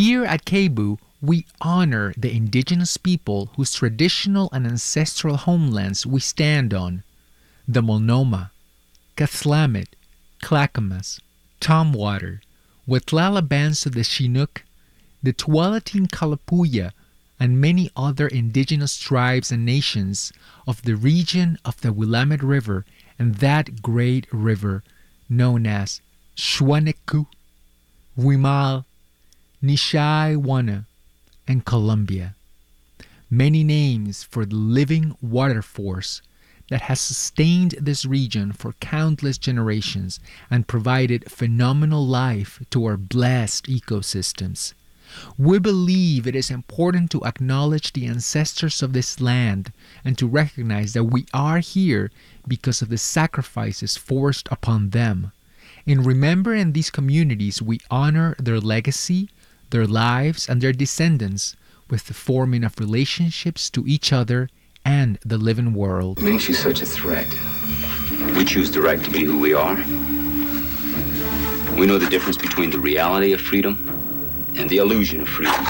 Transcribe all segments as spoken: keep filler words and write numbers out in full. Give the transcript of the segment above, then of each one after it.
Here at Cebu, we honor the indigenous people whose traditional and ancestral homelands we stand on. The Multnomah, Cathlamet, Clackamas, Tumwater, Witlala bands of the Chinook, the Tualatin Kalapuya, and many other indigenous tribes and nations of the region of the Willamette River and that great river known as Shuaneku, Wimal, Nishaiwana, and Columbia. Many names for the living water force that has sustained this region for countless generations and provided phenomenal life to our blessed ecosystems. We believe it is important to acknowledge the ancestors of this land and to recognize that we are here because of the sacrifices forced upon them. In remembering these communities, we honor their legacy, their lives, and their descendants with the forming of relationships to each other and the living world. What makes you such a threat? We choose the right to be who we are. We know the difference between the reality of freedom and the illusion of freedom.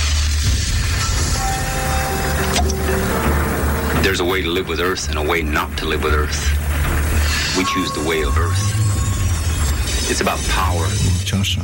There's a way to live with Earth and a way not to live with Earth. We choose the way of Earth. It's about power. Joshua.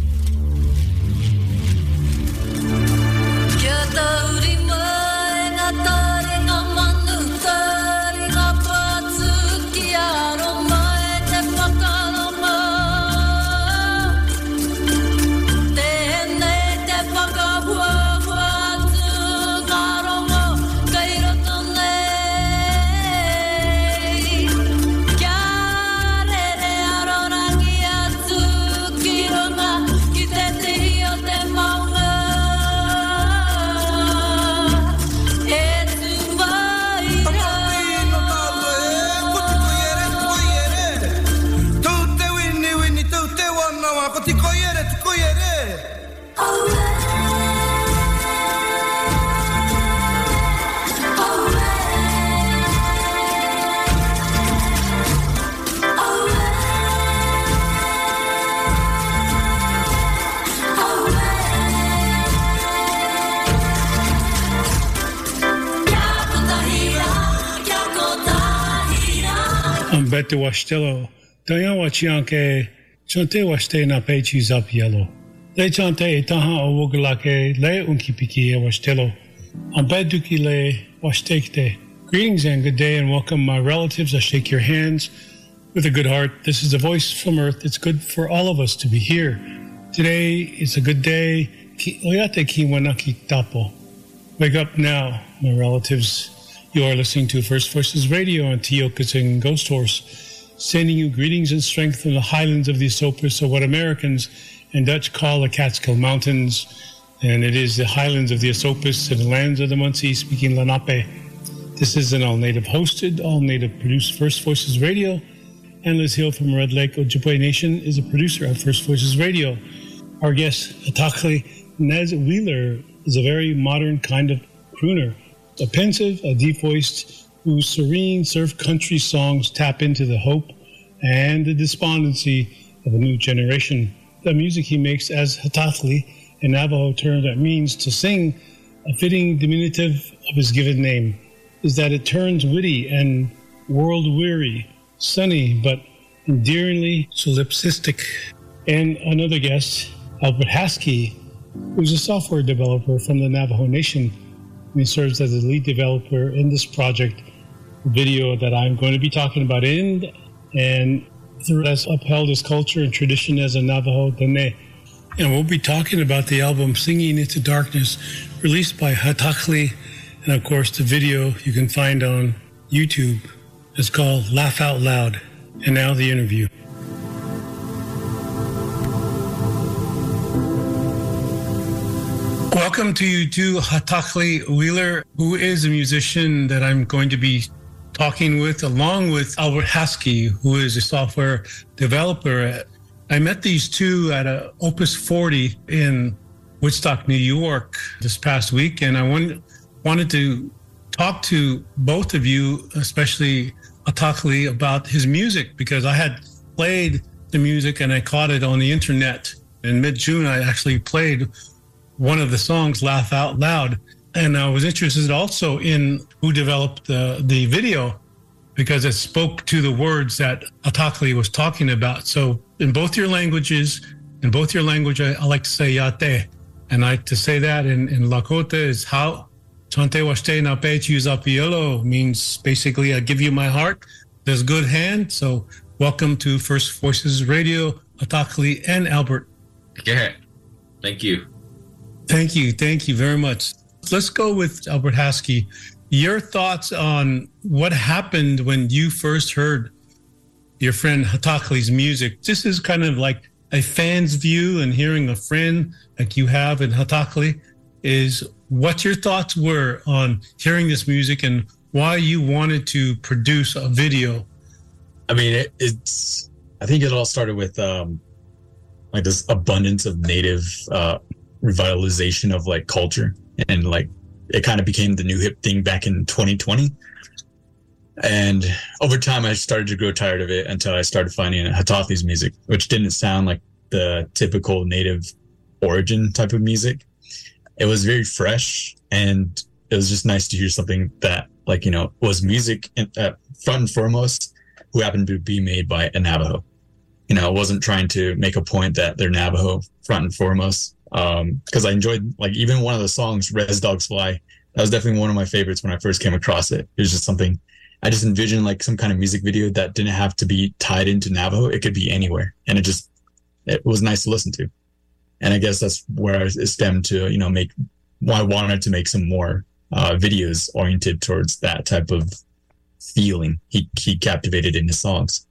Bete washtelo, Dayan wachianke, Chante washte na pechis up yellow. Le chante etaha owogalake, le unkipiki washtelo. Ambeduki le washtekte. Greetings and good day and welcome, my relatives. I shake your hands with a good heart. This is the voice from Earth. It's good for all of us to be here. Today is a good day. Oyate ki wanaki tapo. Wake up now, my relatives. You are listening to First Voices Radio on Tiokasin Ghost Horse, sending you greetings and strength from the highlands of the Esopus, or what Americans and Dutch call the Catskill Mountains. And it is the highlands of the Esopus and the lands of the Munsee speaking Lenape. This is an all-native hosted, all-native produced First Voices Radio. And Liz Hill from Red Lake Ojibwe Nation is a producer of First Voices Radio. Our guest, Hatakli Nez Wheeler, is a very modern kind of crooner. A pensive, a deep-voiced, whose serene surf country songs tap into the hope and the despondency of a new generation. The music he makes as Hatakli, a Navajo term that means to sing, a fitting diminutive of his given name, is that it turns witty and world-weary, sunny but endearingly solipsistic. And another guest, Albert Haskey, who's a software developer from the Navajo Nation. He serves as the lead developer in this project, the video that I'm going to be talking about in, and has upheld his culture and tradition as a Navajo Dene. And we'll be talking about the album Singing Into Darkness, released by Hatakli, and of course the video you can find on YouTube. It's called Laugh Out Loud. And now the interview. Welcome to you too, Hatakli Wheeler, who is a musician that I'm going to be talking with, along with Albert Haskey, who is a software developer. I met these two at a Opus forty in Woodstock, New York this past week, and I wanted, wanted to talk to both of you, especially Hatakli, about his music, because I had played the music and I caught it on the internet. In mid-June, I actually played one of the songs, Laugh Out Loud. And I was interested also in who developed the, the video, because it spoke to the words that Hatakli was talking about. So in both your languages, in both your language, I, I like to say yate. And I to say that in, in Lakota is how. Chante washte na pechu zapielo means basically, I give you my heart. There's good hand. So welcome to First Voices Radio, Hatakli and Albert. Yeah, thank you. Thank you. Thank you very much. Let's go with Albert Haskey. Your thoughts on what happened when you first heard your friend Hatakli's music. This is kind of like a fan's view, and hearing a friend like you have in Hatakli is what your thoughts were on hearing this music and why you wanted to produce a video. I mean, it, it's, I think it all started with um, like this abundance of native uh, revitalization of like culture, and like it kind of became the new hip thing back in twenty twenty. And over time, I started to grow tired of it until I started finding Hatakli's music, which didn't sound like the typical native origin type of music. It was very fresh, and it was just nice to hear something that, like, you know, was music in, uh, front and foremost, who happened to be made by a Navajo. You know, I wasn't trying to make a point that they're Navajo front and foremost, um, because I enjoyed, like, even one of the songs, Res Dogs Fly. That was definitely one of my favorites when I first came across it. It was just something I just envisioned, like some kind of music video that didn't have to be tied into Navajo. It could be anywhere, and it just it was nice to listen to. And I guess that's where it stemmed to, you know, make why I wanted to make some more uh, videos oriented towards that type of feeling he he captivated in his songs.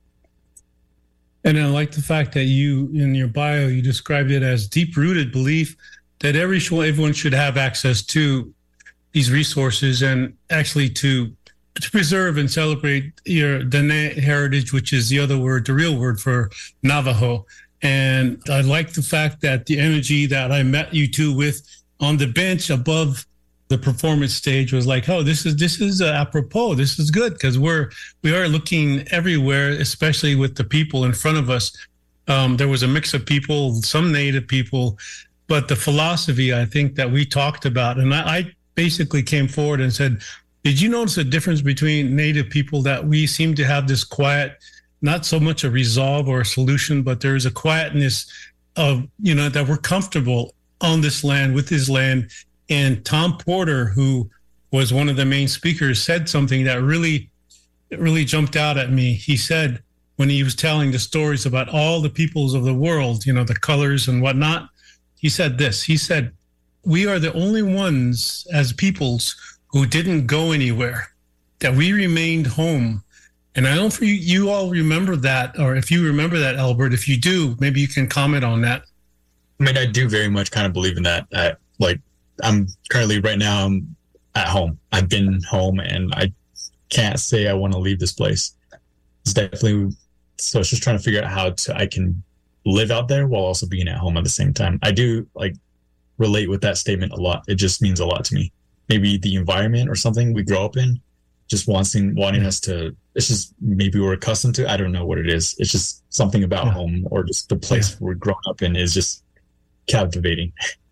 And I like the fact that you, in your bio, you described it as deep-rooted belief that every everyone should have access to these resources, and actually to to preserve and celebrate your Dene heritage, which is the other word, the real word for Navajo. And I like the fact that the energy that I met you two with on the bench above the performance stage was like, oh, this is this is uh, apropos. This is good, because we're we are looking everywhere, especially with the people in front of us. Um, there was a mix of people, some Native people, but the philosophy, I think, that we talked about, and I, I basically came forward and said, did you notice a difference between Native people, that we seem to have this quiet, not so much a resolve or a solution, but there's a quietness of, you know, that we're comfortable on this land, with this land. And Tom Porter, who was one of the main speakers, said something that really, really jumped out at me. He said, when he was telling the stories about all the peoples of the world, you know, the colors and whatnot, he said this, he said, we are the only ones as peoples who didn't go anywhere, that we remained home. And I don't know if you, you all remember that, or if you remember that, Albert. If you do, maybe you can comment on that. I mean, I do very much kind of believe in that. I, like, I'm currently, right now, I'm at home. I've been home, and I can't say I want to leave this place. It's definitely, so it's just trying to figure out how to, I can live out there while also being at home at the same time. I do, like, relate with that statement a lot. It just means a lot to me. Maybe the environment or something we grow up in just wanting wanting us to, it's just maybe we're accustomed to, I don't know what it is. It's just something about yeah. home, or just the place yeah. we're growing up in is just captivating.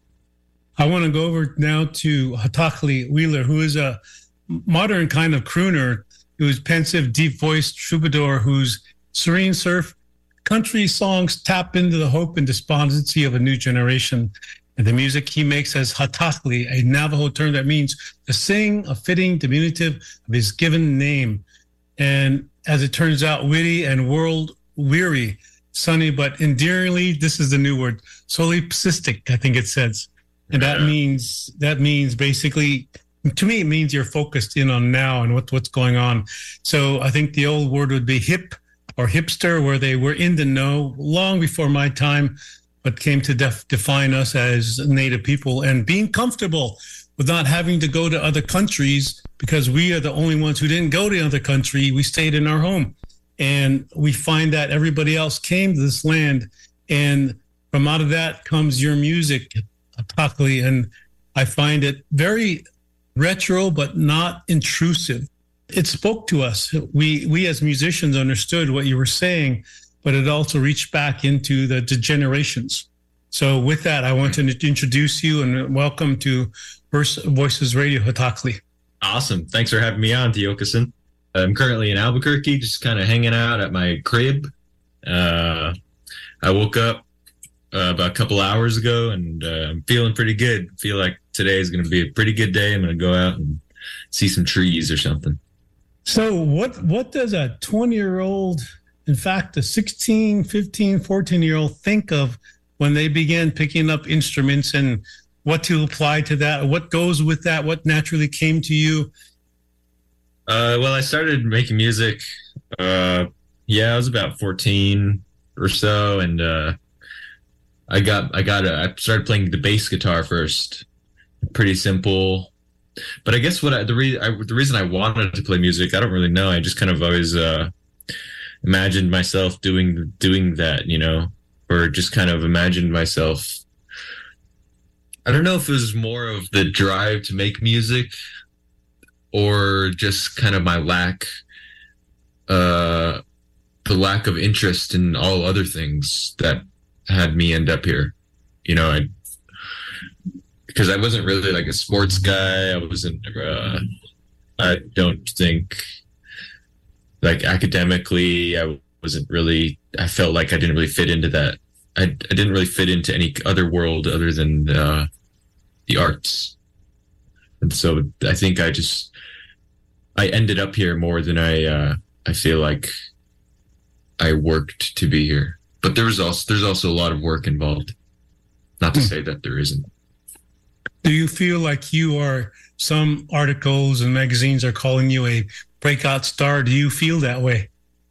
I want to go over now to Hatakli Wheeler, who is a modern kind of crooner, who's pensive, deep-voiced troubadour, whose serene surf country songs tap into the hope and despondency of a new generation. And the music he makes as Hatakli, a Navajo term that means to sing, a fitting diminutive of his given name. And as it turns out, witty and world-weary, sunny but endearingly, this is the new word, solipsistic, I think it says. And that means that means basically, to me, it means you're focused in on now and what, what's going on. So I think the old word would be hip or hipster, where they were in the know long before my time, but came to def- define us as Native people, and being comfortable with not having to go to other countries, because we are the only ones who didn't go to another country. We stayed in our home. And we find that everybody else came to this land. And from out of that comes your music, Hatakli. And I find it very retro, but not intrusive. It spoke to us. We, we as musicians understood what you were saying, but it also reached back into the, the generations. So with that, I want to introduce you and welcome to Voices Radio, Hatakli. Awesome. Thanks for having me on, Tiokasin. I'm currently in Albuquerque, just kind of hanging out at my crib. Uh, I woke up uh, about a couple hours ago, and uh, I'm feeling pretty good. I feel like today is going to be a pretty good day. I'm going to go out and see some trees or something. So what what does a twenty-year-old, in fact, a sixteen, fifteen, fourteen-year-old think of when they began picking up instruments, and what to apply to that? What goes with that? What naturally came to you? Uh, well, I started making music, uh, yeah, I was about fourteen or so, and uh, I got, I got, a, I started playing the bass guitar first. Pretty simple, but I guess what I, the reason, I, the reason I wanted to play music, I don't really know. I just kind of always uh, imagined myself doing doing that, you know, or just kind of imagined myself. I don't know if it was more of the drive to make music, or just kind of my lack, uh, the lack of interest in all other things that had me end up here. You know, I, because I wasn't really like a sports guy. I wasn't, uh, I don't think, like academically, I wasn't really, I felt like I didn't really fit into that. I, I didn't really fit into any other world other than uh, the arts. And so I think I just, I ended up here more than I, uh, I feel like I worked to be here. But there was also, there's also a lot of work involved. Not to Hmm. say that there isn't. Do you feel like you are, some articles and magazines are calling you a breakout star? Do you feel that way?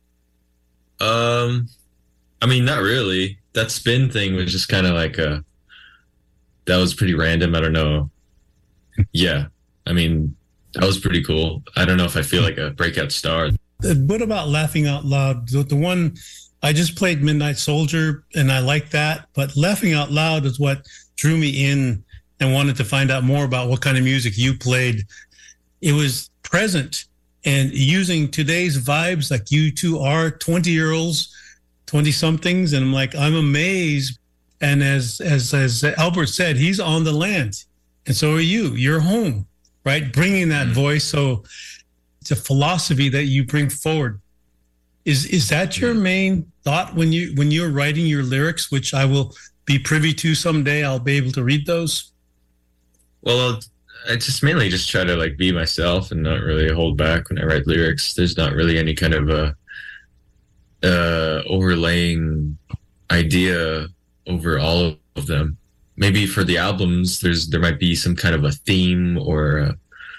Um, I mean, not really. That spin thing was just kind of like a, that was pretty random. I don't know. Yeah. I mean, that was pretty cool. I don't know if I feel like a breakout star. Uh, What about Laughing Out Loud? The, the one I just played, Midnight Soldier, and I like that. But Laughing Out Loud is what drew me in and wanted to find out more about what kind of music you played. It was present and using today's vibes, like you two are twenty-year-olds, twenty-somethings, and I'm like, I'm amazed. And as as as Albert said, he's on the land, and so are you. You're home, right? Bringing that voice. So it's a philosophy that you bring forward. Is is that your main thought when you when you're writing your lyrics, which I will be privy to someday? I'll be able to read those. Well, I just mainly just try to like be myself and not really hold back when I write lyrics. There's not really any kind of a uh, overlaying idea over all of them. Maybe for the albums, there's there might be some kind of a theme or a,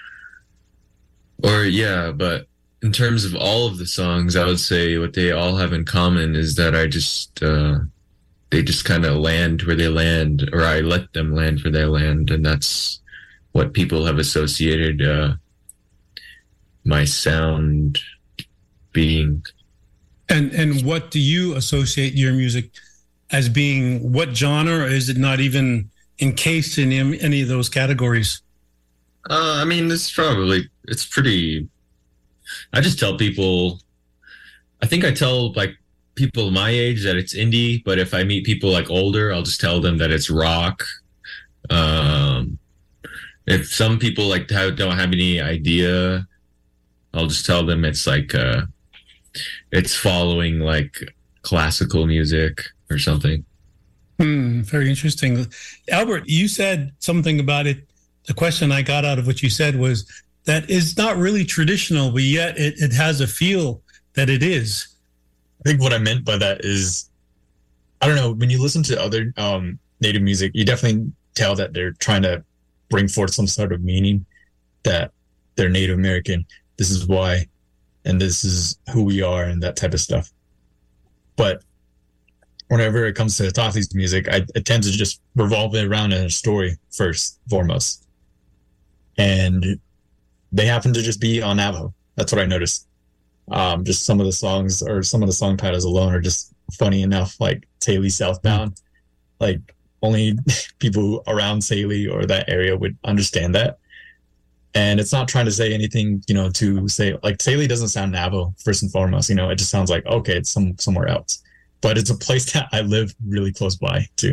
or yeah, but in terms of all of the songs, I would say what they all have in common is that I just uh, they just kind of land where they land, or I let them land where they land, and that's what people have associated uh, my sound being. And and what do you associate your music as being? What genre? Or is it not even encased in any of those categories? Uh, I mean, it's probably, it's pretty, I just tell people, I think I tell like people my age that it's indie, but if I meet people like older, I'll just tell them that it's rock. Um, if some people like have, don't have any idea, I'll just tell them it's like, uh, it's following like classical music or something. Hmm, very interesting. Albert, you said something about it. The question I got out of what you said was that it's not really traditional, but yet it, it has a feel that it is. I think what I meant by that is, I don't know, when you listen to other um, native music, you definitely tell that they're trying to bring forth some sort of meaning, that they're Native American. This is why, and this is who we are, and that type of stuff. But whenever it comes to Hatakli's music, I, I tend to just revolve it around in a story first, foremost. And they happen to just be on Navajo. That's what I noticed. Um, just some of the songs or some of the song titles alone are just funny enough, like Saley Southbound. Like only people around Saley or that area would understand that. And it's not trying to say anything, you know, to say like Saley doesn't sound Navajo first and foremost. You know, it just sounds like, okay, it's some somewhere else. But it's a place that I live really close by to.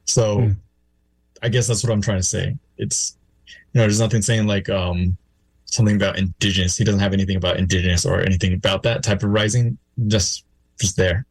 So Mm. I guess that's what I'm trying to say. It's, you know, there's nothing saying like um, something about indigenous. He doesn't have anything about indigenous or anything about that type of rising. Just, just there.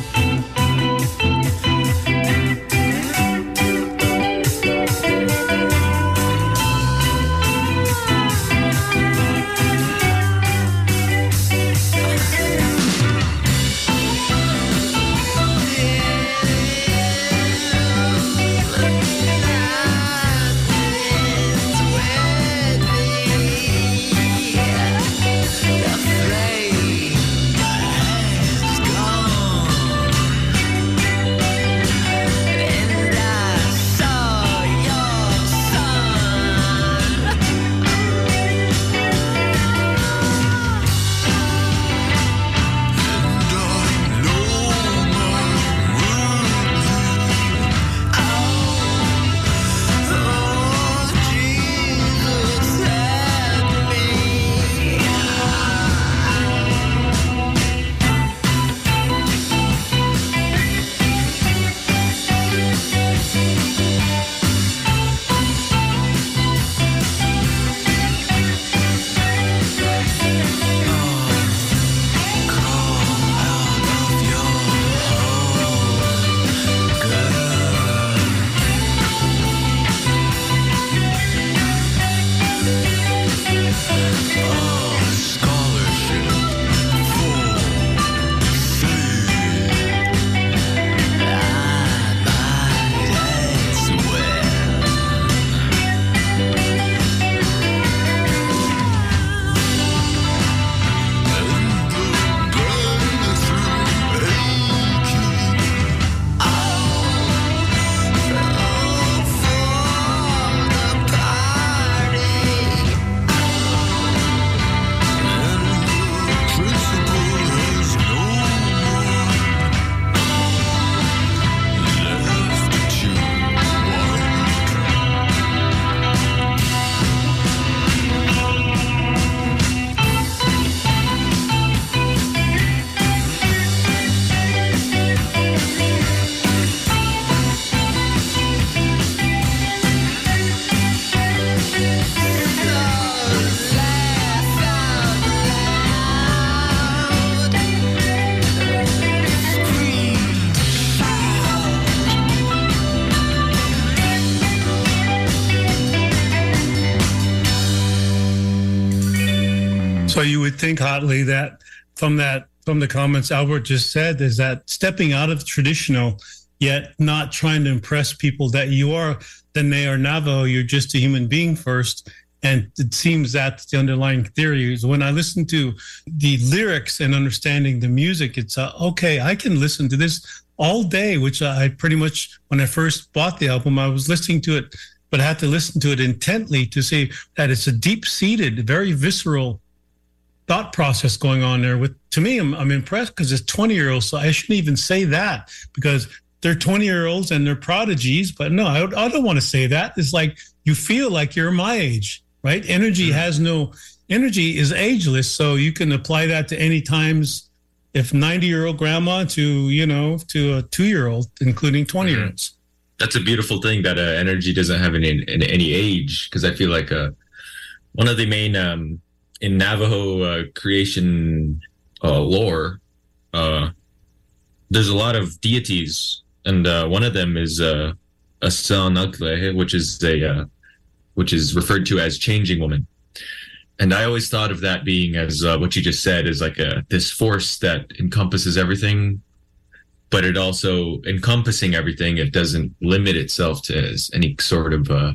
So you would think, Hotly, that from that from the comments Albert just said, is that stepping out of traditional, yet not trying to impress people that you are, then they are Navajo, you're just a human being first. And it seems that's the underlying theory. Is when I listen to the lyrics and understanding the music, it's uh, okay, I can listen to this all day, which I pretty much, when I first bought the album, I was listening to it, but I had to listen to it intently to see that it's a deep-seated, very visceral thought process going on there. With to me, I'm, I'm impressed because it's twenty year olds, so I shouldn't even say that because they're twenty year olds and they're prodigies. But no, I, I don't want to say that. It's like you feel like you're my age, right? Energy mm-hmm. has no energy is ageless, so you can apply that to any times. If ninety year old grandma to you know to a two year old, including twenty year olds. Mm-hmm. That's a beautiful thing that uh, energy doesn't have any in any age, because I feel like uh, one of the main um, in Navajo uh, creation uh, lore, uh, there's a lot of deities, and uh, one of them is uh, Asanakle, which is a uh, which is referred to as changing woman. And I always thought of that being as uh, what you just said, is like a this force that encompasses everything, but it also encompassing everything. It doesn't limit itself to as any sort of uh,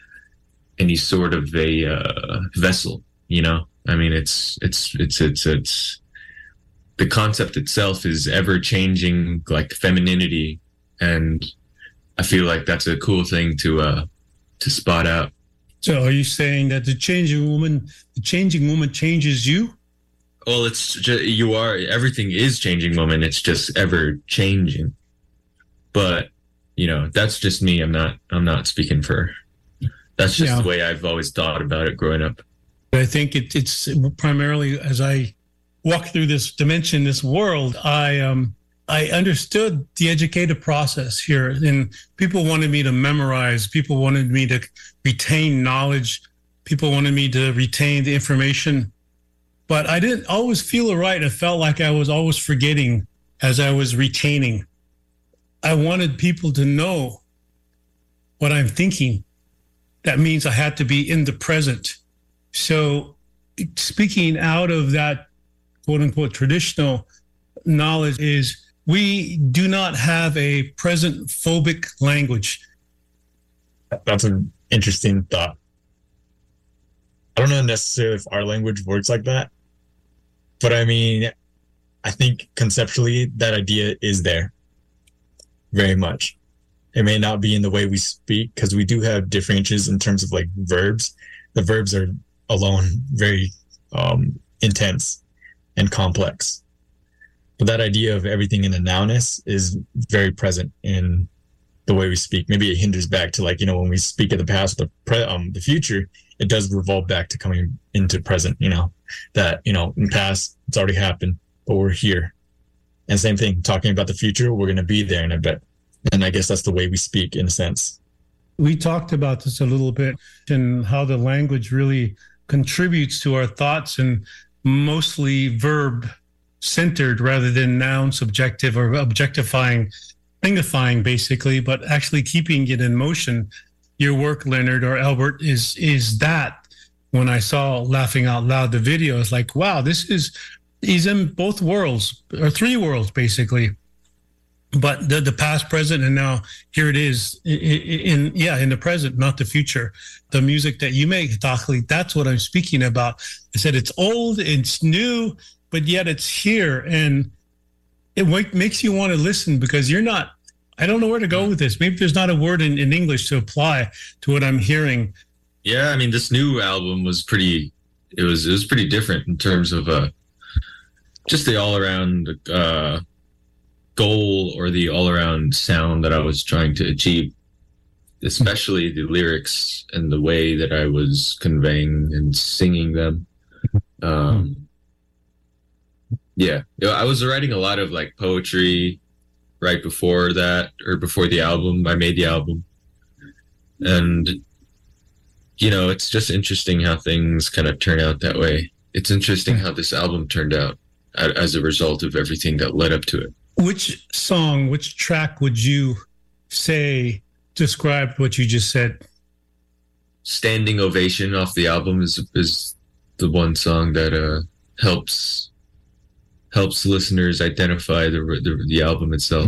any sort of a uh, vessel. You know, I mean, it's it's it's it's it's the concept itself is ever changing, like femininity, and I feel like that's a cool thing to uh, to spot out. So are you saying that the changing woman, the changing woman changes you? Well, it's just, you are, everything is changing, woman. It's just ever changing. But, you know, that's just me. I'm not, I'm not speaking for, that's just yeah. the way I've always thought about it growing up. I think it, it's primarily, as I walk through this dimension, this world, I, um, I understood the educative process here, and people wanted me to memorize. People wanted me to retain knowledge. People wanted me to retain the information, but I didn't always feel it right. It felt like I was always forgetting as I was retaining. I wanted people to know what I'm thinking. That means I had to be in the present. So speaking out of that quote unquote traditional knowledge is we do not have a present phobic language. That's an interesting thought. I don't know necessarily if our language works like that, but I mean, I think conceptually that idea is there very much. It may not be in the way we speak because we do have differences in terms of like verbs. The verbs are alone very um, intense and complex. But that idea of everything in the nowness is very present in the way we speak. Maybe it hinders back to like, you know, when we speak of the past, the pre- um, the future, it does revolve back to coming into present, you know, that, you know, in the past, it's already happened, but we're here. And same thing, talking about the future, we're going to be there in a bit. And I guess that's the way we speak in a sense. We talked about this a little bit and how the language really contributes to our thoughts and mostly verb centered rather than noun subjective or objectifying, thingifying basically, but actually keeping it in motion. Your work, Leonard or Albert, is is that. When I saw Laughing Out Loud, the video, it's like, wow, this is, he's in both worlds, or three worlds basically. But the, the past, present, and now here it is in, in yeah in the present, not the future. The music that you make, Hitachli, that's what I'm speaking about. I said it's old, it's new, but yet it's here, and it makes you want to listen because you're not. I don't know where to go with this. Maybe there's not a word in, in English to apply to what I'm hearing. Yeah, I mean, this new album was pretty. It was it was pretty different in terms of uh, just the all around. Uh, goal or the all-around sound that I was trying to achieve, especially the lyrics and the way that I was conveying and singing them. Um, yeah, I was writing a lot of like poetry right before that, or before the album. I made the album, and you know, it's just interesting how things kind of turn out that way. It's interesting how this album turned out as a result of everything that led up to it. Which song, which track would you say described what you just said? Standing Ovation off the album is is the one song that uh, helps helps listeners identify the the, the album itself.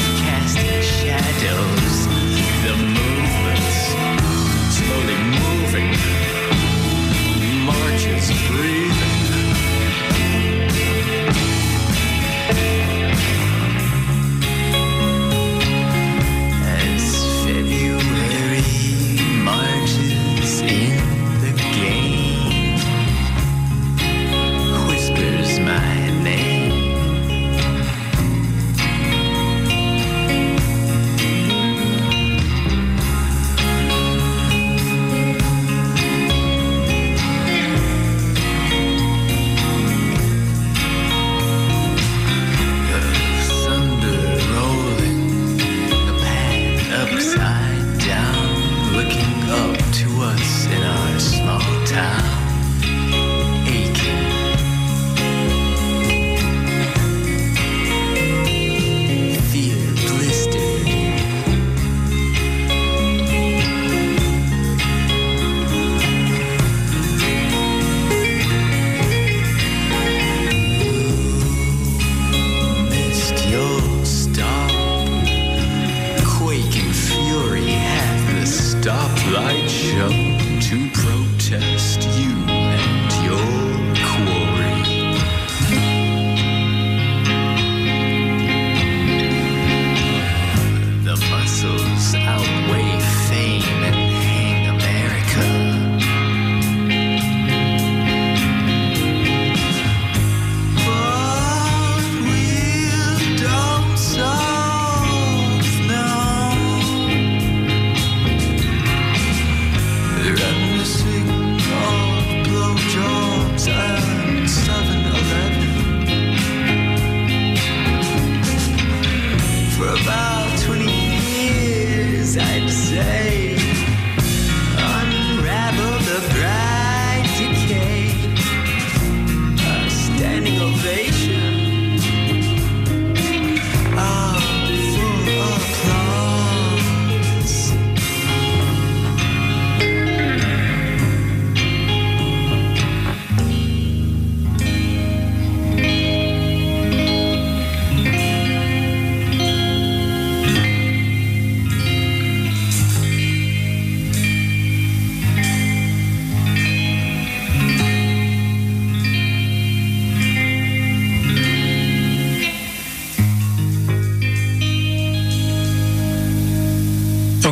Casting shadows, the movements slowly moving.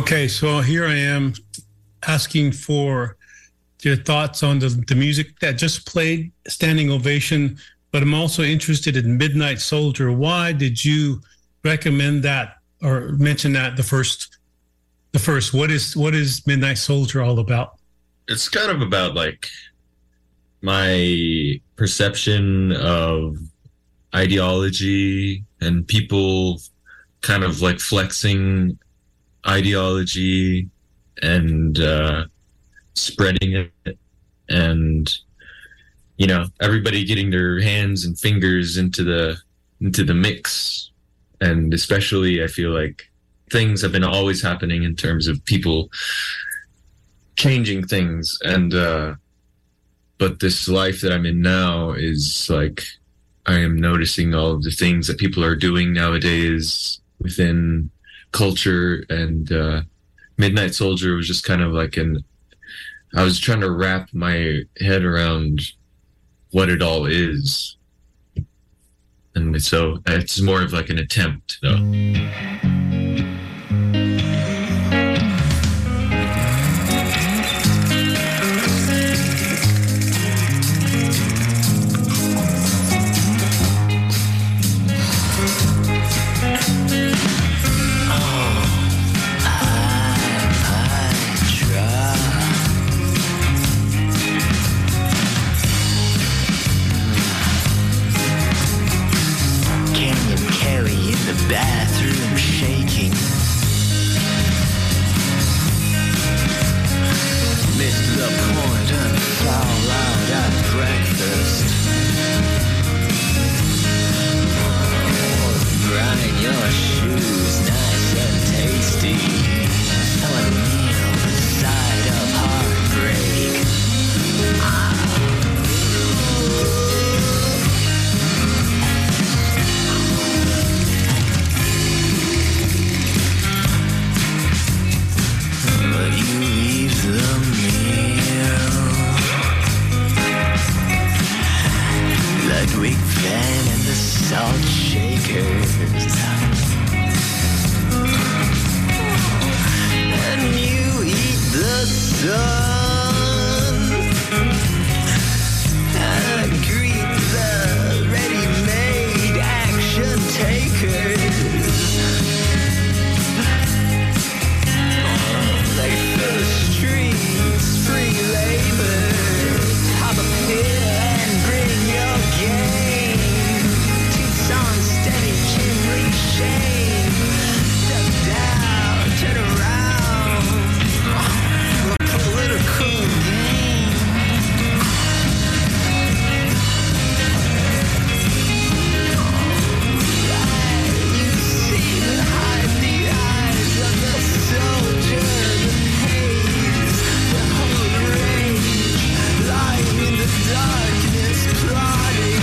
Okay, so here I am asking for your thoughts on the, the music that just played, Standing Ovation, but I'm also interested in Midnight Soldier. Why did you recommend that or mention that the first? The first, what is what is Midnight Soldier all about? It's kind of about like my perception of ideology and people kind of like flexing ideology and uh, spreading it, and you know, everybody getting their hands and fingers into the into the mix. And especially, I feel like things have been always happening in terms of people changing things, and uh, but this life that I'm in now is like I am noticing all of the things that people are doing nowadays within culture, and uh, Midnight Soldier was just kind of like an I was trying to wrap my head around what it all is, and so it's more of like an attempt though. Bathroom shaking. Missed the point and fall out at breakfast. Oh, grind your shoes nice and tasty. A meal beside of heartbreak. Ah. Ludwig Van and the Salt Shakers, and you eat the sun and greet the ready-made action takers. They fill the streets, free labor. Hop up here and bring your game. Toots on steady, chin shame. Step down, turn around. A political game. You see behind the eyes of the soldier. Lying in the darkness, plotting.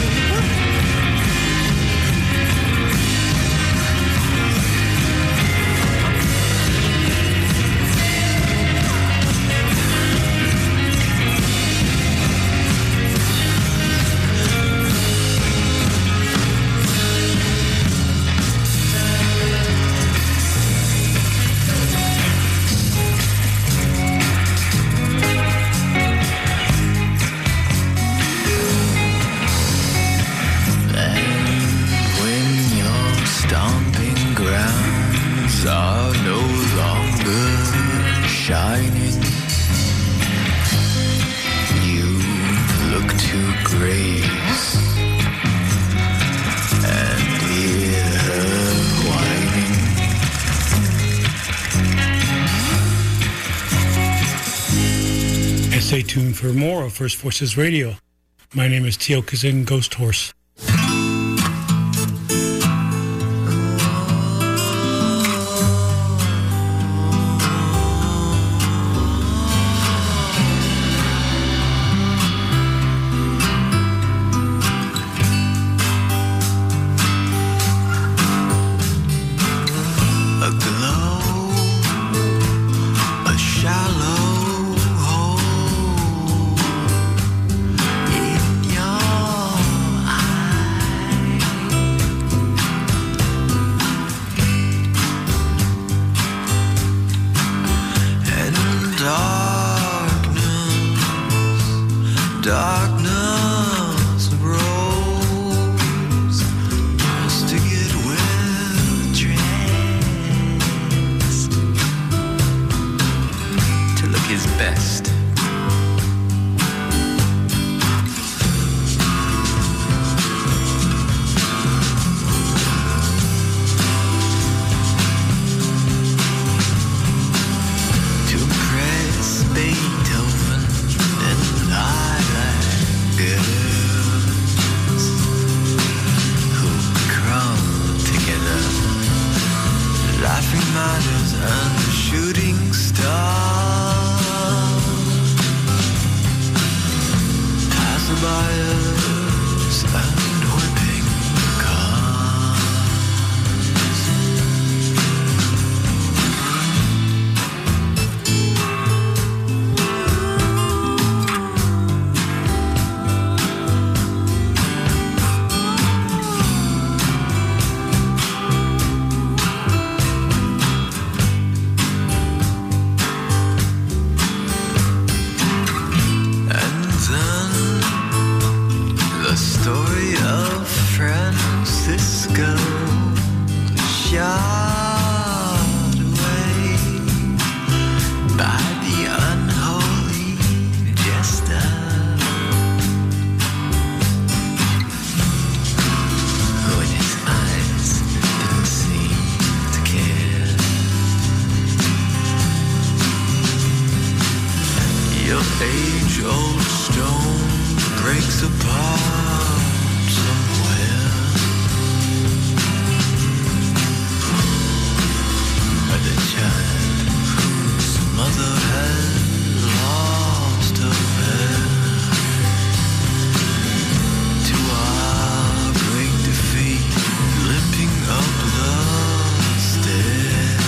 Are no longer shining. You look to grace and hear her whining. And stay tuned for more of First Voices Radio. My name is Teo Kazin Ghost Horse. In your of Francisco shot away by the unholy jester. When his eyes didn't seem to care. Your age-old stone breaks apart somewhere. By the child whose mother had lost her hair. To our great defeat, limping up the stairs.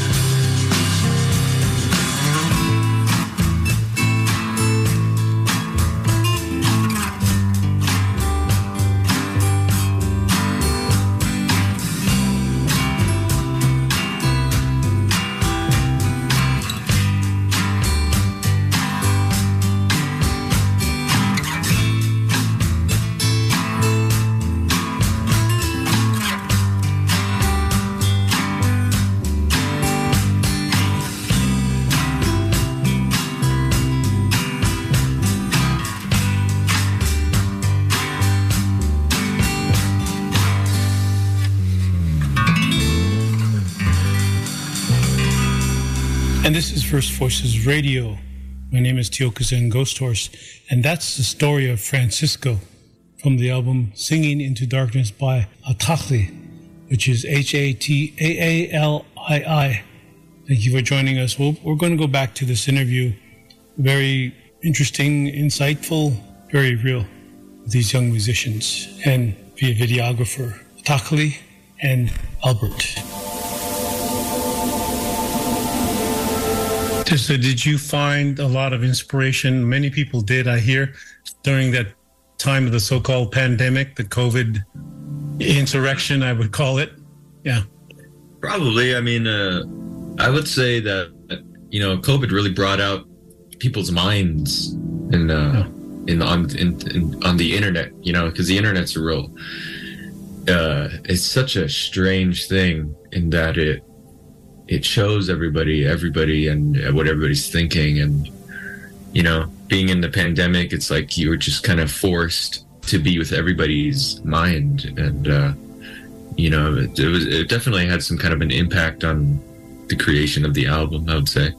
And this is First Voices Radio. My name is Tiokazen Ghost Horse, and that's the story of Francisco from the album Singing into Darkness by Hatakli, which is H A T A A L I I. Thank you for joining us. We'll, we're going to go back to this interview. Very interesting, insightful, very real with these young musicians and via videographer Hatakli and Albert. So did you find a lot of inspiration? Many people did, I hear, during that time of the so-called pandemic, the COVID insurrection, I would call it. Yeah. Probably. I mean, uh, I would say that, you know, COVID really brought out people's minds in, uh, yeah. in, on, in, in, on the internet, you know, because the internet's a real, uh, it's such a strange thing in that it, it shows everybody, everybody and what everybody's thinking. And, you know, being in the pandemic, it's like you were just kind of forced to be with everybody's mind. And, uh, you know, it, it was, it definitely had some kind of an impact on the creation of the album, I would say.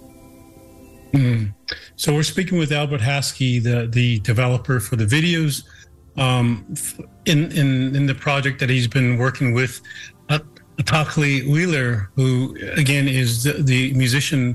Mm. So we're speaking with Albert Haskey, the, the developer for the videos, um, in, in, in the project that he's been working with. Uh, Hatakli Wheeler, who again is the, the musician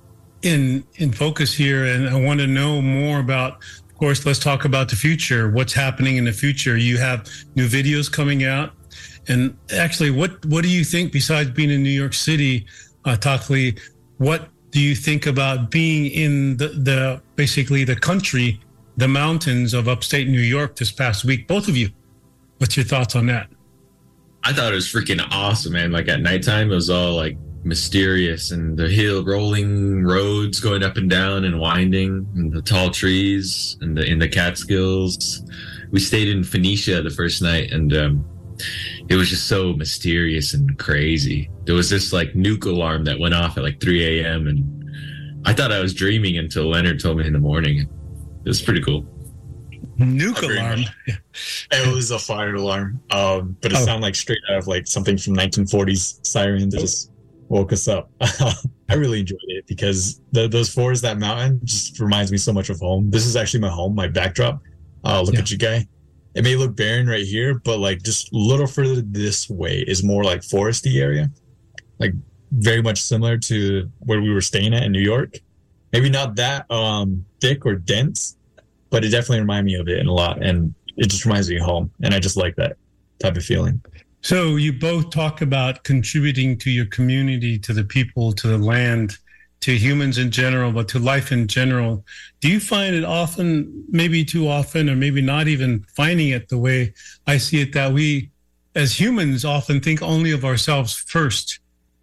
in in focus here, and I want to know more about. Of course, let's talk about the future. What's happening in the future? You have new videos coming out, and actually, what what do you think? Besides being in New York City, Hatakli, what do you think about being in the, the basically the country, the mountains of upstate New York this past week? Both of you, what's your thoughts on that? I thought it was freaking awesome, man. Like at nighttime, it was all like mysterious and the hill rolling roads going up and down and winding and the tall trees and the in the Catskills. We stayed in Phoenicia the first night and um, it was just so mysterious and crazy. There was this like nuke alarm that went off at like three a.m. and I thought I was dreaming until Leonard told me in the morning. It was pretty cool. Nuke alarm. It was a fire alarm, um, but it oh. sounded like straight out of like something from nineteen forties siren that just woke us up. I really enjoyed it because the, those forests, that mountain, just reminds me so much of home. This is actually my home, my backdrop. Uh, look yeah. at you, guy. It may look barren right here, but like just a little further this way is more like foresty area, like very much similar to where we were staying at in New York. Maybe not that um, thick or dense, but it definitely reminded me of it in a lot. And it just reminds me of home. And I just like that type of feeling. So you both talk about contributing to your community, to the people, to the land, to humans in general, but to life in general. Do you find it often, maybe too often, or maybe not even finding it the way I see it, that we as humans often think only of ourselves first?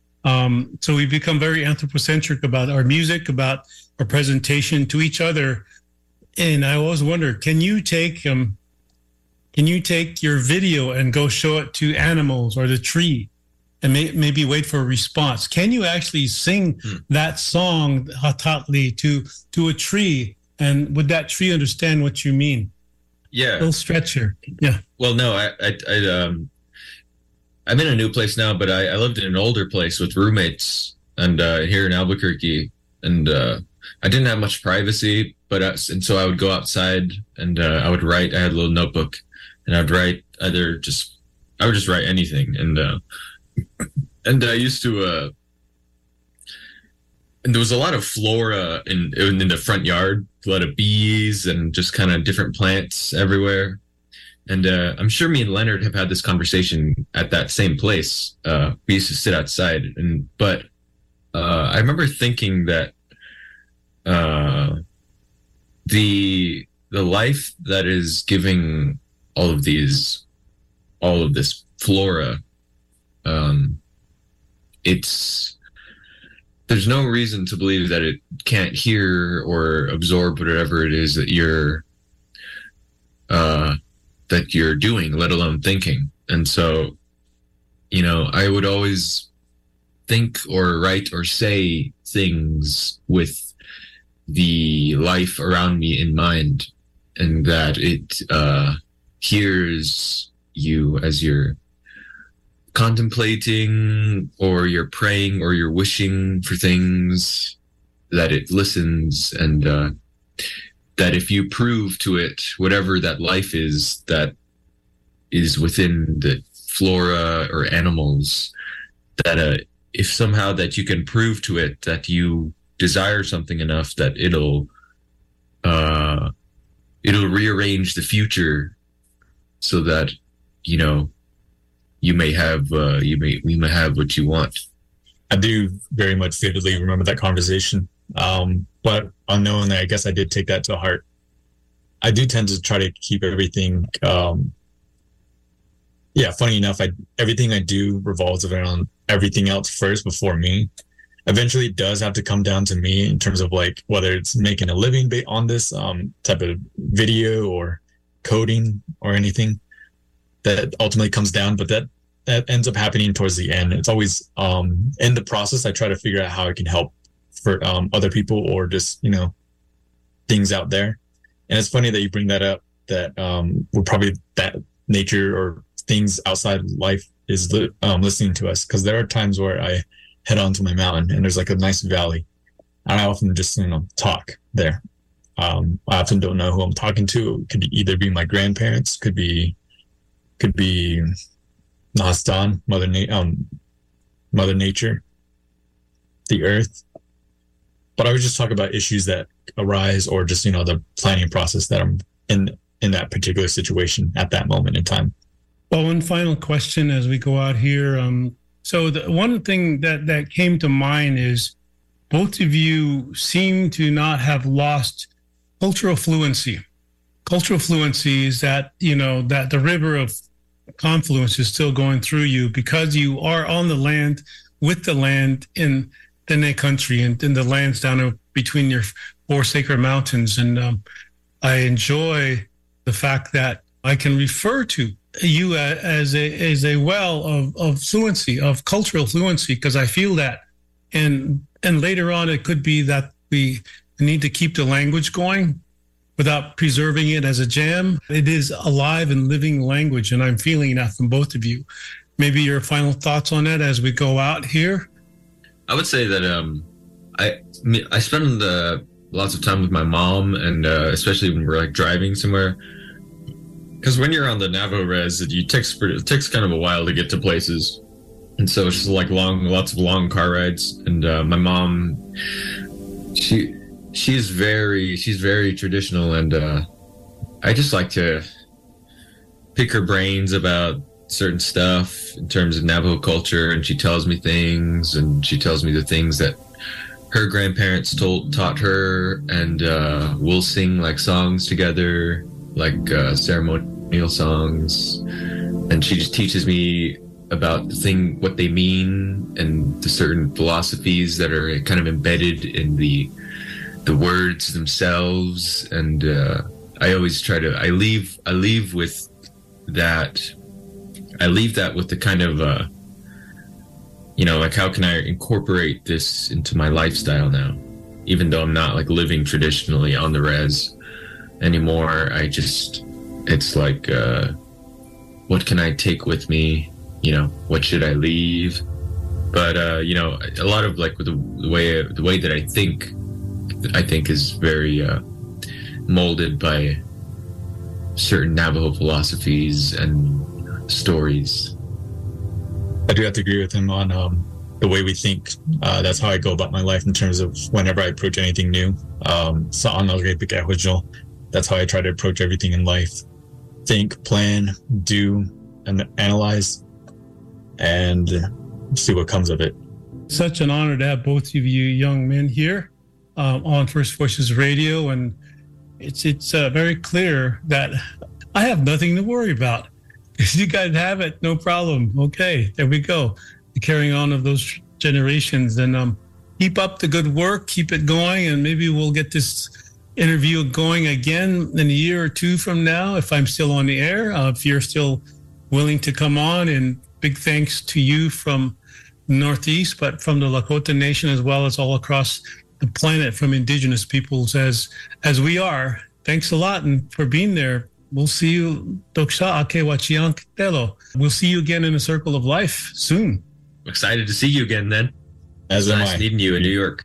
Um, so we become very anthropocentric about our music, about our presentation to each other. And I always wonder, can you take um, can you take your video and go show it to animals or the tree and may, maybe wait for a response? Can you actually sing hmm. that song, Hatatli, to to a tree? And would that tree understand what you mean? Yeah. A little stretch here. Yeah. Well, no, I, I, I um, I'm in a new place now, but I, I lived in an older place with roommates and uh, here in Albuquerque, and uh, I didn't have much privacy, but I, and so I would go outside and uh, I would write. I had a little notebook, and I'd write either just I would just write anything, and uh, and I used to. Uh, and there was a lot of flora in in the front yard, a lot of bees and just kind of different plants everywhere. And uh, I'm sure me and Leonard have had this conversation at that same place. Uh, we used to sit outside, and but uh, I remember thinking that uh, the the life that is giving all of these, all of this flora, um, it's there's no reason to believe that it can't hear or absorb whatever it is that you're. Uh, that you're doing, let alone thinking. And so, you know, I would always think or write or say things with the life around me in mind, and that it uh, hears you as you're contemplating or you're praying or you're wishing for things, that it listens, and uh, that if you prove to it whatever that life is that is within the flora or animals, that uh, if somehow that you can prove to it that you desire something enough, that it'll uh, it'll rearrange the future so that, you know, you may have uh, you may we may have what you want. I do very much vividly remember that conversation. Um, but unknowingly, I guess I did take that to heart. I do tend to try to keep everything. Um, yeah, funny enough, I everything I do revolves around everything else first before me. Eventually, it does have to come down to me in terms of like whether it's making a living on this um, type of video or coding or anything that ultimately comes down. But that that ends up happening towards the end. It's always um, in the process. I try to figure out how I can help for um, other people or just, you know, things out there. And it's funny that you bring that up, that um, we're probably that nature or things outside life is li- um, listening to us. Because there are times where I head onto my mountain and there's like a nice valley. And I often just, you know, talk there. Um, I often don't know who I'm talking to. It could either be my grandparents, could be, could be Nahastan, Mother, Na- um, Mother Nature, the earth. But I would just talk about issues that arise or just, you know, the planning process that I'm in in that particular situation at that moment in time. Well, one final question as we go out here. Um, so the one thing that, that came to mind is both of you seem to not have lost cultural fluency. Cultural fluency is that, you know, that the river of confluence is still going through you because you are on the land, with the land in the Ne country and in the lands down between your four sacred mountains. And um, I enjoy the fact that I can refer to you as a as a well of, of fluency, of cultural fluency, because I feel that. And and later on, it could be that we need to keep the language going without preserving it as a jam. It is alive and living language, and I'm feeling that from both of you. Maybe your final thoughts on that as we go out here? I would say that um, I I spend uh, lots of time with my mom, and uh, especially when we're like driving somewhere. Because when you're on the Navajo res, it, you takes it takes kind of a while to get to places, and so it's just like long, lots of long car rides. And uh, my mom, she she's very she's very traditional, and uh, I just like to pick her brains about certain stuff in terms of Navajo culture, and she tells me things, and she tells me the things that her grandparents told taught her, and uh, we'll sing like songs together, like uh, ceremonial songs, and she just teaches me about the thing, what they mean, and the certain philosophies that are kind of embedded in the the words themselves. And uh, I always try to I leave I leave with that I leave that with the kind of, uh, you know, like how can I incorporate this into my lifestyle now? Even though I'm not like living traditionally on the res anymore, I just, it's like, uh, what can I take with me? You know, what should I leave? But, uh, you know, a lot of like the, the way, the way that I think, I think is very, uh, molded by certain Navajo philosophies and stories. I do have to agree with him on um, the way we think. Uh, that's how I go about my life in terms of whenever I approach anything new. Um, so on that's how I try to approach everything in life. Think, plan, do, and analyze, and see what comes of it. Such an honor to have both of you young men here um, on First Voices Radio, and it's it's uh, very clear that I have nothing to worry about. If you guys have it, no problem. Okay, there we go. The carrying on of those generations, and um, keep up the good work, keep it going, and maybe we'll get this interview going again in a year or two from now if I'm still on the air. Uh, if you're still willing to come on, and big thanks to you from Northeast, but from the Lakota Nation as well as all across the planet from Indigenous peoples as as we are. Thanks a lot and for being there. We'll see you. We'll see you again in the circle of life soon. Excited to see you again then. As it's am nice I. meeting you in New York.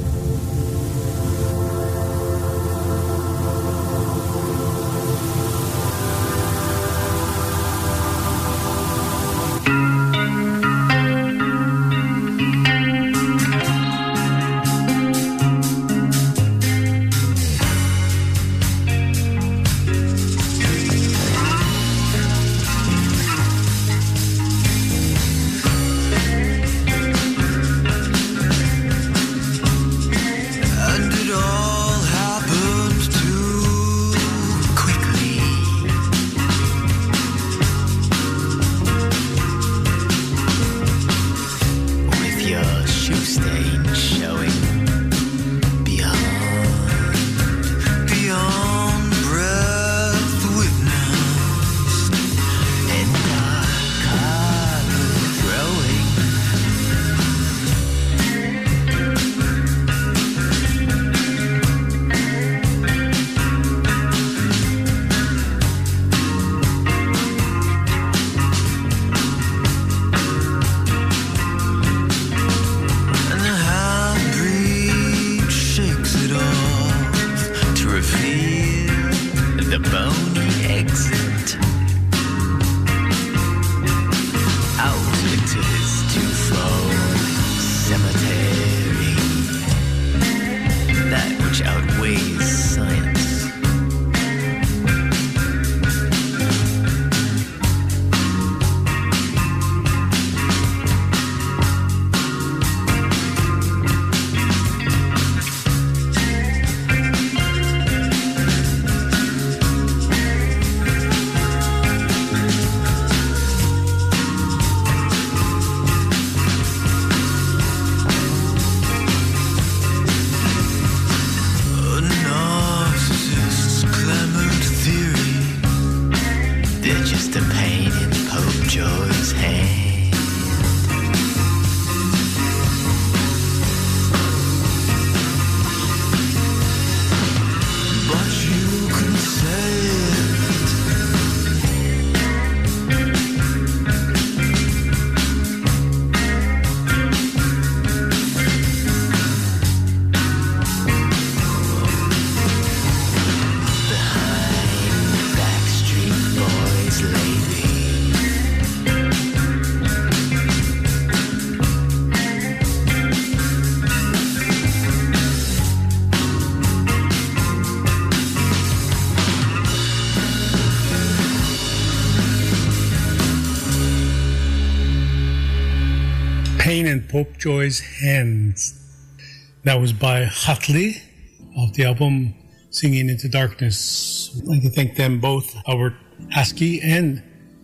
Pope Joy's Hands. That was by Hatli off the album Singing into Darkness. I'd like to thank them both, Albert Haskey and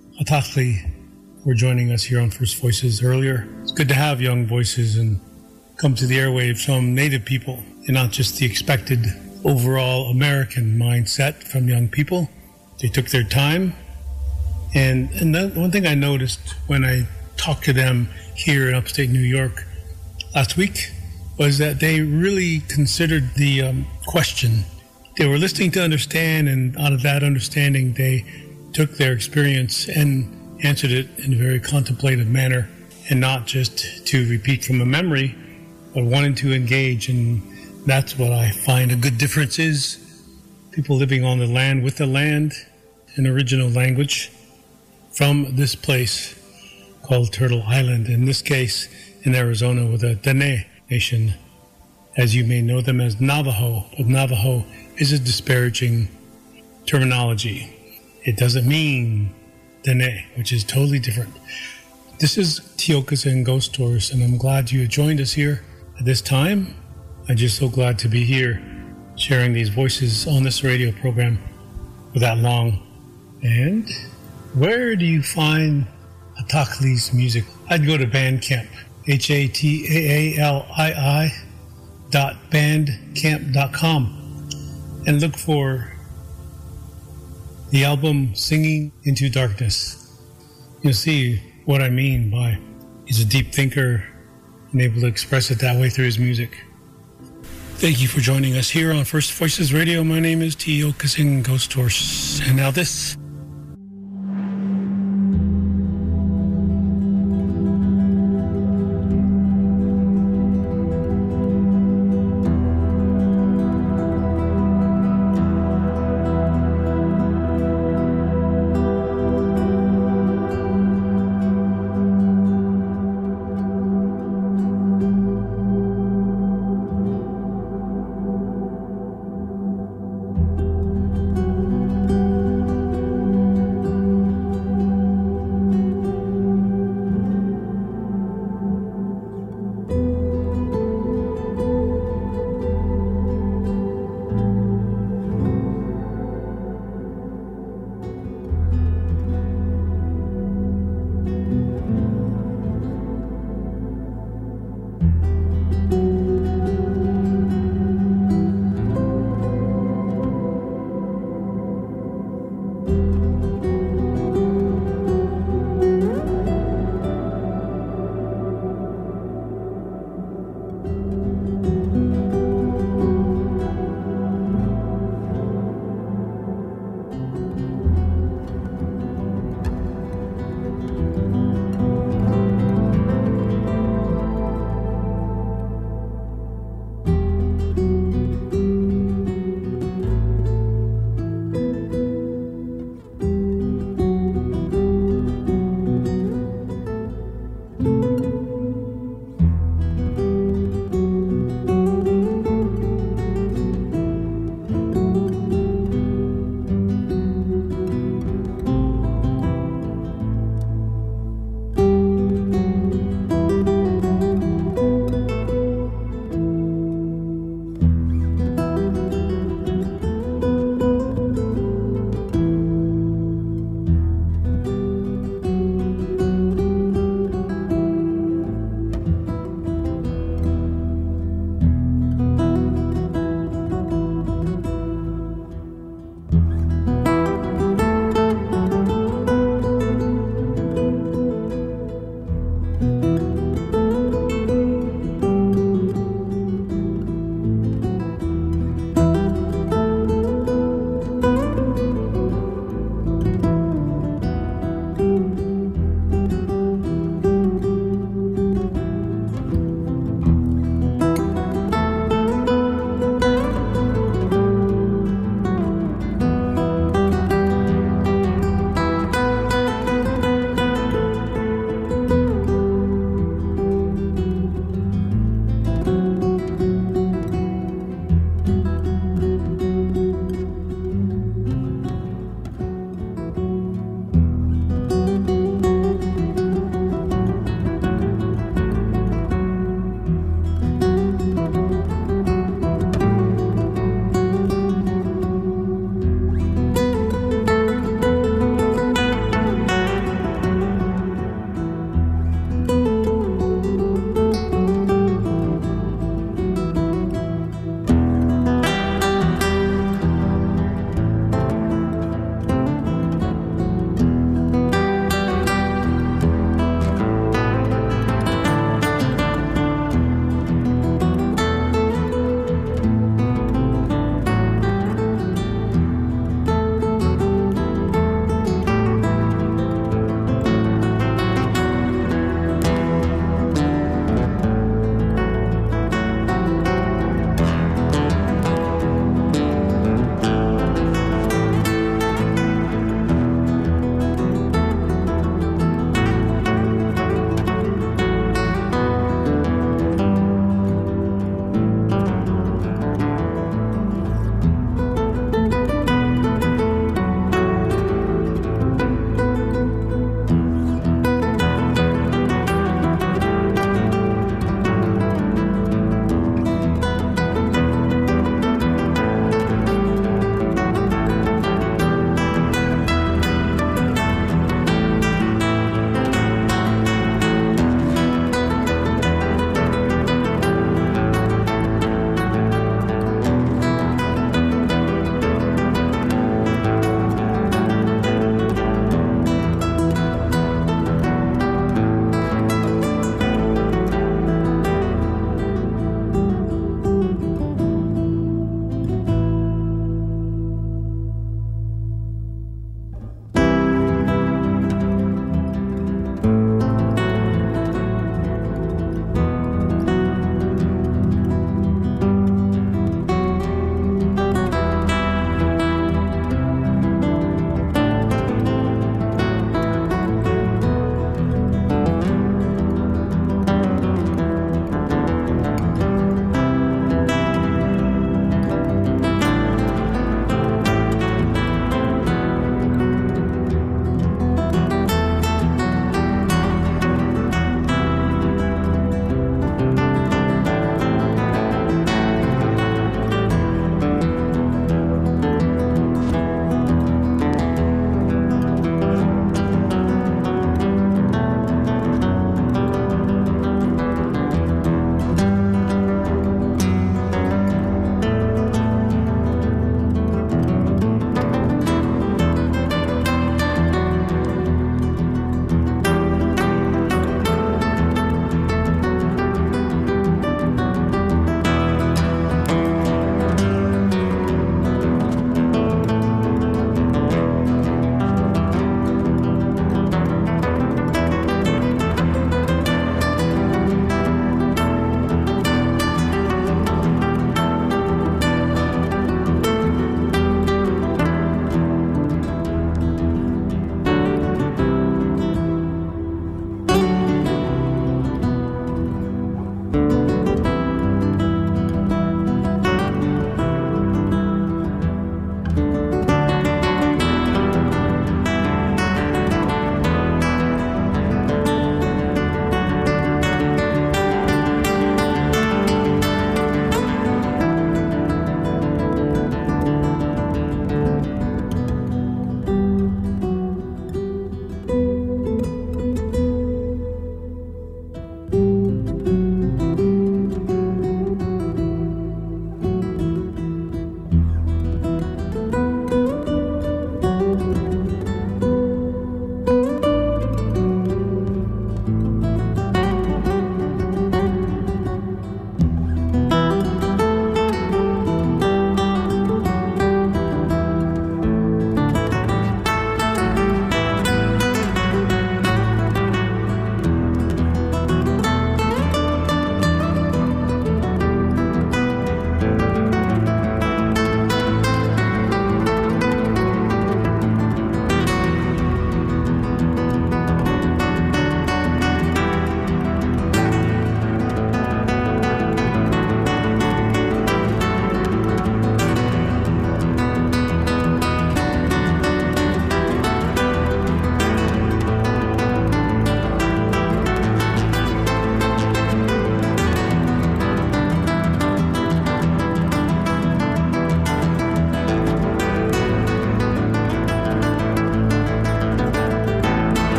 Hatli, for joining us here on First Voices earlier. It's good to have young voices and come to the airwaves from Native people and not just the expected overall American mindset from young people. They took their time, And, and that, one thing I noticed when I talked to them here in upstate New York last week was that they really considered the um, question. They were listening to understand, and out of that understanding, they took their experience and answered it in a very contemplative manner, and not just to repeat from a memory, but wanting to engage. And that's what I find a good difference is. People living on the land, with the land, in original language, from this place called Turtle Island, in this case in Arizona, with the Dene Nation, as you may know them as Navajo. But Navajo is a disparaging terminology. It doesn't mean Dene, which is totally different. This is Tiokasin Ghost Stories, and I'm glad you joined us here at this time. I'm just so glad to be here sharing these voices on this radio program for that long. And where do you find Hatakli's music? I'd go to Bandcamp, H A T A A L I I dot bandcamp dot com, and look for the album Singing Into Darkness. You'll see what I mean by he's a deep thinker and able to express it that way through his music. Thank you for joining us here on First Voices Radio. My name is Tiokasin Ghost Horse. And now this.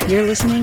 You're listening